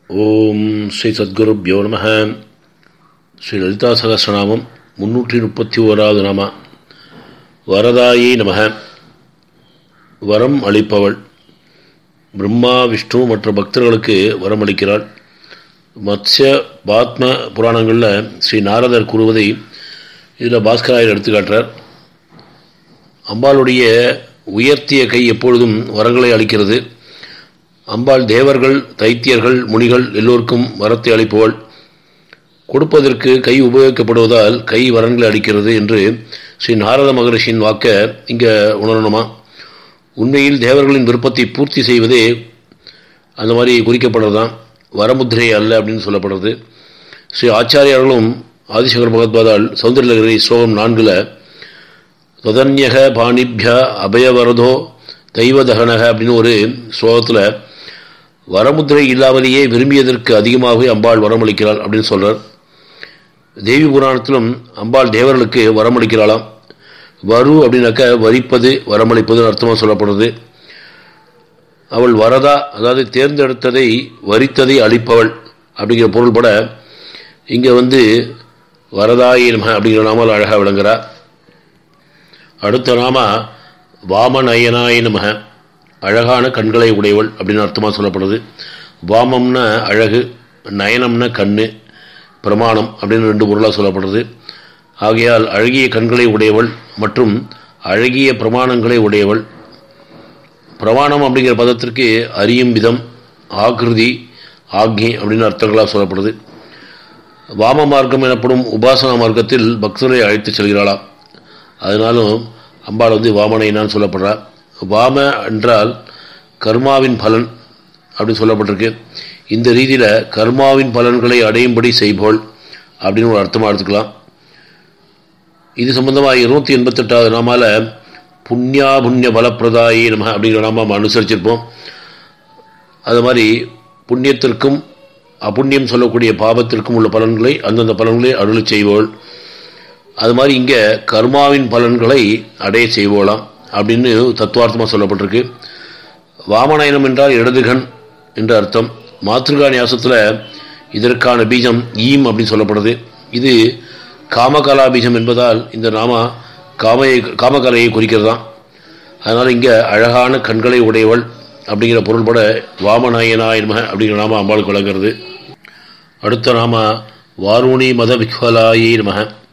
ஓம் ஸ்ரீ சத்குருப்யோ நம. ஸ்ரீ லலிதா சகஸ்ரநாமம் 331வது நாம. வரதாயை நம. வரம் அளிப்பவள். பிரம்மா விஷ்ணு மற்ற பக்தர்களுக்கு வரம் அளிக்கிறாள். மத்ஸ்ய பாத்ம புராணங்களில் ஸ்ரீ நாரதர் கூறுவதை இதில் பாஸ்கராயர் எடுத்துக்காட்டுறார். அம்பாளுடைய உயர்த்திய கை எப்பொழுதும் வரங்களை அளிக்கிறது. அம்பாள் தேவர்கள், தைத்தியர்கள், முனிகள் எல்லோருக்கும் வரத்தை அளிப்பவள். கொடுப்பதற்கு கை உபயோகிக்கப்படுவதால் கை வரன்களை அளிக்கிறது என்று ஸ்ரீ நாரத மகரிஷியின் வாக்க இங்கே உணரணுமா. உண்மையில் தேவர்களின் விருப்பத்தை பூர்த்தி செய்வதே அந்த மாதிரி குறிக்கப்படுறதுதான், வரமுத்திரை அல்ல அப்படின்னு சொல்லப்படுறது. ஸ்ரீ ஆச்சாரியார்களும் ஆதிசங்கர பகவத்பாதால் சௌந்தரலகரி ஸ்லோகம் 4 தொதன்யக பாணிபிய அபயவரதோ தெய்வதகனக அப்படின்னு ஒரு ஸ்லோகத்தில் வரமுத்திரை இல்லாமலேயே விரும்பியதற்கு அதிகமாகவே அம்பாள் வரமளிக்கிறாள் அப்படின்னு சொல்கிறார். தேவி புராணத்திலும் அம்பாள் தேவர்களுக்கு வரமளிக்கிறாளாம். வரு அப்படின்னாக்க வரிப்பது, வரமளிப்பதுன்னு அர்த்தமாக சொல்லப்படுறது. அவள் வரதா, அதாவது தேர்ந்தெடுத்ததை வரித்ததை அளிப்பவள் அப்படிங்கிற பொருள்பட இங்கே வரதாயி நம அப்படிங்கிற நாமால் அழகாக விளங்குகிறார். அடுத்த நாம வாமநயனாய நம. அழகான கண்களை உடையவள் அப்படின்னு அர்த்தமாக சொல்லப்படுது. வாமம்னா அழகு, நயனம்னா கண்ணு, பிரமாணம் அப்படின்னு 2 பொருளாக சொல்லப்படுறது. ஆகையால் அழகிய கண்களை உடையவள் மற்றும் அழகிய பிரமாணங்களை உடையவள். பிரமாணம் அப்படிங்கிற பதத்திற்கு அறியும் விதம், ஆகிருதி, ஆக்ஞை அப்படின்னு அர்த்தங்களாக சொல்லப்படுது. வாம மார்க்கம் எனப்படும் உபாசனா மார்க்கத்தில் பக்தரை அழைத்து செல்கிறாளாம். அதனாலும் அம்பாள் வாமனைனான்னு சொல்லப்படுறாள். வாம என்றால் கர்மாவின் பலன் அப்படின்னு சொல்லப்பட்டிருக்கு. இந்த ரீதியில் கர்மாவின் பலன்களை அடையும்படி செய்போள் அப்படின்னு ஒரு அர்த்தமாக எடுத்துக்கலாம். இது சம்பந்தமாக 288வது நாமால புண்ணியா புண்ணிய பலப்பிரதாயி நம அப்படிங்கிற நாம அனுசரிச்சிருப்போம். அது மாதிரி புண்ணியத்திற்கும் அப்புண்ணியம் சொல்லக்கூடிய பாபத்திற்கும் உள்ள பலன்களை அந்தந்த பலன்களை அருளை செய்வோள். அது மாதிரி இங்கே கர்மாவின் பலன்களை அடைய செய்வோலாம் அப்படின்னு தத்துவார்த்தமாக சொல்லப்பட்டிருக்கு. வாமநயனம் என்றால் இடதுகண் என்ற அர்த்தம். மாத்ருகா நியாசத்தில் இதற்கான பீஜம் ஈம் அப்படின்னு சொல்லப்படுது. இது காமகலா பீஜம் என்பதால் இந்த நாம காமகலையை குறிக்கிறதான். அதனால் இங்கே அழகான கண்களை உடையவள் அப்படிங்கிற பொருள்பட வாமநயனாய நம அப்படிங்கிற நாம அம்பாளுக்கு வழங்குறது. அடுத்த நாம வாருணி மத விக்வலாயை நம.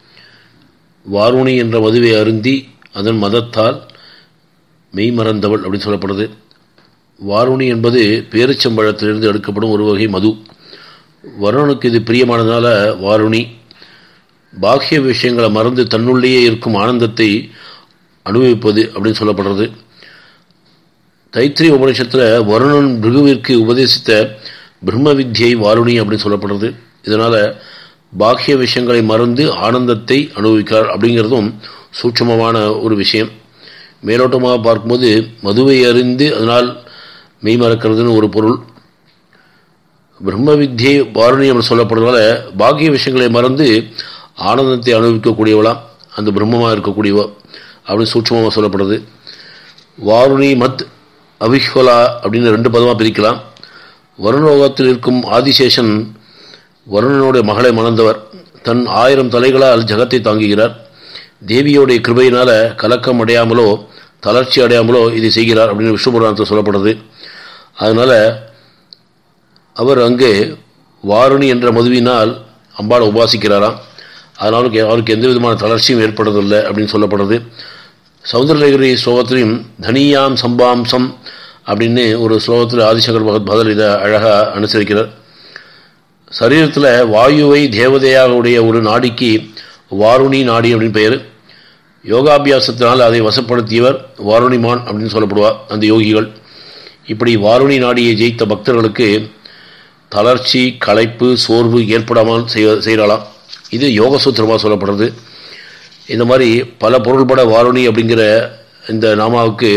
வாருணி என்ற மதுவை அருந்தி அதன் மதத்தால் மெய்மறந்தவள் அப்படின்னு சொல்லப்படுது. வாருணி என்பது பேரிச்சம்பழத்திலிருந்து எடுக்கப்படும் ஒரு வகை மது. வருணனுக்கு இது பிரியமானதுனால வாருணி. பாக்கிய விஷயங்களை மறந்து தன்னுள்ளேயே இருக்கும் ஆனந்தத்தை அனுபவிப்பது அப்படின்னு சொல்லப்படுறது. தைத்திரிய உபநிஷத்தில் வருணன் பிருகுவிற்கு உபதேசித்த பிரம்ம வித்யை வாருணி அப்படின்னு சொல்லப்படுறது. இதனால் பாக்கிய விஷயங்களை மறந்து ஆனந்தத்தை அனுபவிக்கிறார் அப்படிங்கிறதும் சூட்சமமான ஒரு விஷயம். மேலோட்டமாக பார்க்கும்போது மதுவை அறிந்து அதனால் மெய்மறக்கிறதுன்னு ஒரு பொருள். பிரம்ம வித்யை வாருணி அப்படின்னு சொல்லப்படுறதுனால பாக்கிய விஷயங்களை மறந்து ஆனந்தத்தை அனுபவிக்கக்கூடியவளாம், அந்த பிரம்மமாக இருக்கக்கூடியவ அப்படின்னு சூட்சமாக சொல்லப்படுது. வாருணி மத் அவிஹ்வலா அப்படின்னு 2 பதமாக பிரிக்கலாம். வருணலோகத்தில் இருக்கும் ஆதிசேஷன் வருணனுடைய மகளை மணந்தவர். தன் 1000 தலைகளால் ஜகத்தை தாங்குகிறார். தேவியோடைய கிருபையினால கலக்கம் அடையாமலோ தளர்ச்சி அடையாமலோ இதை செய்கிறார் அப்படின்னு விஷ்ணு புராணத்தில் சொல்லப்படுது. அதனால் அவர் அங்கே வாருணி என்ற மதுவினால் அம்பாளை உபாசிக்கிறாராம். அதனால அவருக்கு எந்த விதமான தளர்ச்சியும் ஏற்படுறதில்லை அப்படின்னு சொல்லப்படுறது. சௌந்தரலகரி ஸ்லோகத்திலையும் தனியாம் சம்பாம்சம் அப்படின்னு ஒரு ஸ்லோகத்தில் ஆதிசங்கர் பகவத்பாதர் இதை அழகாக அனுசரிக்கிறார். சரீரத்தில் வாயுவை தேவதையாக உடைய ஒரு நாடிக்கு வாருணி நாடி அப்படின்னு பெயர். யோகாபியாசத்தினால் அதை வசப்படுத்தியவர் வாருணிமான் அப்படின்னு சொல்லப்படுவார் அந்த யோகிகள். இப்படி வாருணி நாடியை ஜெயித்த பக்தர்களுக்கு தளர்ச்சி, களைப்பு, சோர்வு ஏற்படாமல் செய்யலாம். இது யோக சூத்திரமாக சொல்லப்படுறது. இந்த மாதிரி பல பொருள்பட வாருணி அப்படிங்கிற இந்த நாமாவுக்கு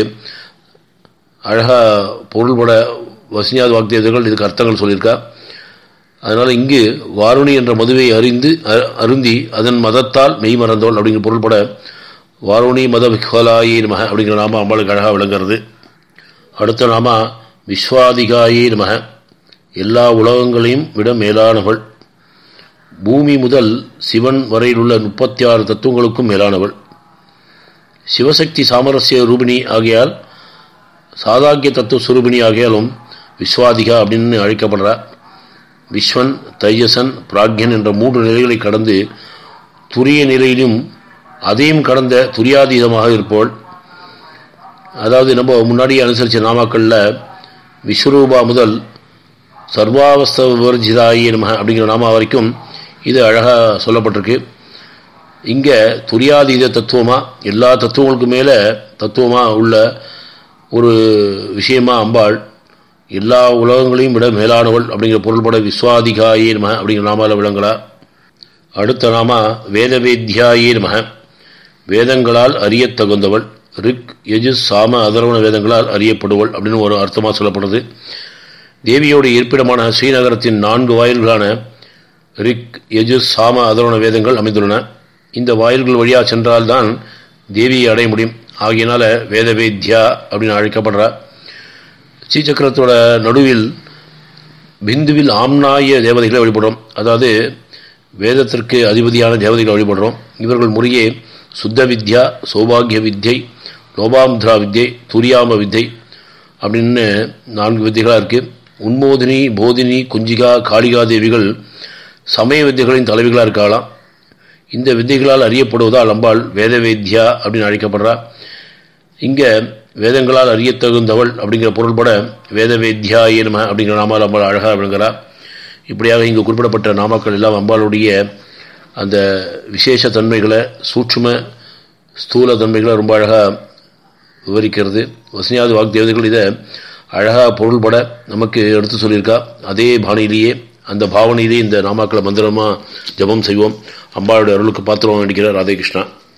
அழகாக பொருள்பட வசிஞாத வாக்தேவர்கள் இதுக்கு அர்த்தங்கள் சொல்லியிருக்கா. அதனால் இங்கு வாருணி என்ற மதுவை அருந்தி அதன் மதத்தால் மெய்மறந்தோள் அப்படிங்கிற பொருள்பட வாருணி மத விஹ்வலாயே நம அப்படிங்கிற நாம அம்பாளுக்கு அழகாக விளங்குறது. அடுத்த நாம விஸ்வாதிகாயே நம. எல்லா உலகங்களையும் விட மேலானவள். பூமி முதல் சிவன் வரையிலுள்ள 36 தத்துவங்களுக்கும் மேலானவள். சிவசக்தி சாமரஸ்ய ரூபிணி ஆகையால், சாதாக்கிய தத்துவ சுரூபிணி ஆகையாலும் விஸ்வாதிகா அப்படின்னு அழைக்கப்படுறார். விஸ்வன், தைஜசன், பிராக்யன் என்ற 3 நிலைகளை கடந்து துரிய நிலையிலும் அதையும் கடந்த துரியாதீதமாக இருப்பவள். அதாவது நம்ம முன்னாடியே அனுசரித்த நாமாக்களில் விஸ்வரூபா முதல் சர்வாவஸ்த விவர்ஜிதாயே நமஹ அப்படிங்கிற நாமா வரைக்கும் இது அழகாக சொல்லப்பட்டிருக்கு. இங்கே துரியாதீத தத்துவமாக, எல்லா தத்துவங்களுக்கும் மேலே தத்துவமாக உள்ள ஒரு விஷயமா அம்பாள் எல்லா உலகங்களையும் விட மேலானவள் அப்படிங்கிற பொருள்பட விஸ்வாதிகாயே நமஹ அப்படிங்கிற நாமாவில் விளங்கலா. அடுத்த நாமா வேதவேத்யாயே நமஹ, வேதங்களால் அறியத் தகுந்தவள். ரிக், யஜுஸ், சாம, அதர்வண வேதங்களால் அறியப்படுவள் அப்படின்னு ஒரு அர்த்தமாக சொல்லப்படுது. தேவியோடைய இருப்பிடமான ஸ்ரீநகரத்தின் 4 வாயில்களான ரிக், யஜுஸ், சாம, அதர்வண வேதங்கள் அமைந்துள்ளன. இந்த வாயில்கள் வழியாக சென்றால்தான் தேவியை அடைய முடியும். ஆகையினால வேதவேத்யா அப்படின்னு அழைக்கப்படுறார். ஸ்ரீசக்கரத்தோட நடுவில் பிந்துவில் ஆம்நாய தேவதைகளை வழிபடுறோம். அதாவது வேதத்திற்கு அதிபதியான தேவதைகளை வழிபடுறோம். இவர்கள் முறையே சுத்த வித்யா, சௌபாகிய வித்யை, லோபாம்த்ரா வித்யை, துரியாம வித்தை அப்படின்னு 4 வித்தைகளாக இருக்குது. உன்மோதினி, போதினி, குஞ்சிகா, காளிகா தேவிகள் சமய வித்தைகளின் தலைவிகளாக இருக்கலாம். இந்த வித்தைகளால் அறியப்படுவதால் அம்பாள் வேதவேத்யா அப்படின்னு அழைக்கப்படுறார். இங்கே வேதங்களால் அறியத்தகுந்தவள் அப்படிங்கிற பொருள்பட வேதவேத்யா ஏனும அப்படிங்கிற நாமால் அம்பாள் அழகாக விளங்குகிறார். இப்படியாக இங்கு குறிப்பிடப்பட்ட நாமாக்கள் எல்லாம் அம்பாளுடைய அந்த விசேஷ தன்மைகளை, சூட்சும ஸ்தூல தன்மைகளை ரொம்ப அழகாக விவரிக்கிறது. வசனியாதி வாக் தேவதைகள் இதை அழகாக பொருள்பட நமக்கு எடுத்து சொல்லியிருக்கா. அதே பாணியிலேயே, அந்த பாவனையிலேயே இந்த நாமாக்களை மந்திரமாக ஜபம் செய்வோம். அம்பாளுடைய அருளுக்கு பாத்திரம் வேண்டிக்கிறார். ராதே கிருஷ்ணா.